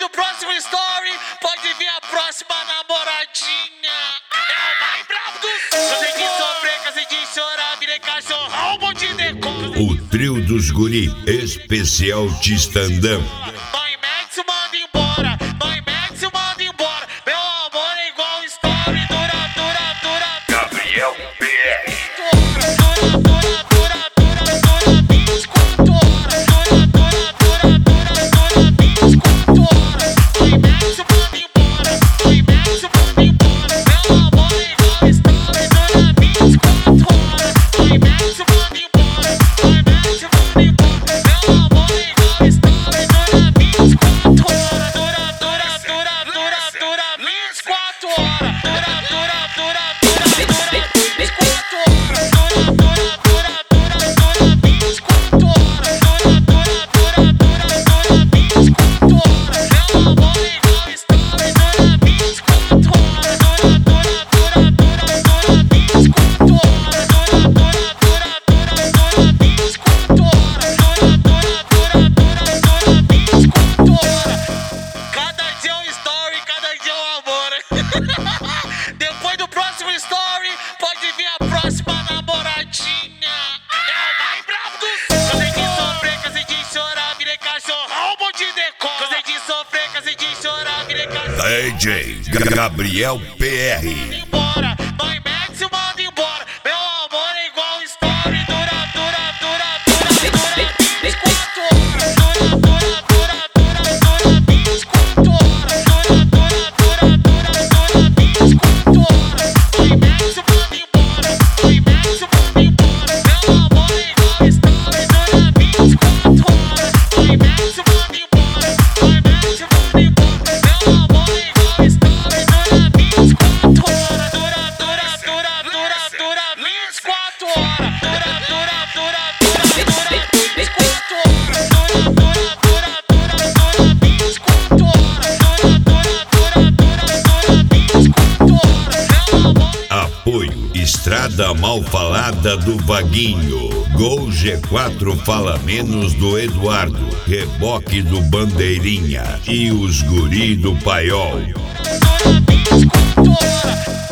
do próximo story, pode vir a próxima namoradinha. É o mais brabo do sul. Cansei de sofrer, cansei de chorar, virei cachorrão, bom de decor. O trio dos guri, especial Tistandão. Nós mete, manda embora. Nós mete, manda embora. Meu amor é igual story, dura. Gabriel PR. Depois do próximo story, pode vir a próxima namoradinha. É o mais brabo do sul. Cansei de sofrer, cansei de chorar, virei cachorrão, bom de decor. Cansei de sofrer, cansei de chorar, virei cachorrão. DJ Gabriel PR. Embora, nós mete, manda embora. Meu amor é igual story, dura. 24 horas, Apoio Estrada Mal Falada do Vaguinho. Gol G4 Fala Menos do Eduardo. Reboque do Bandeirinha. E os guri do Paiol.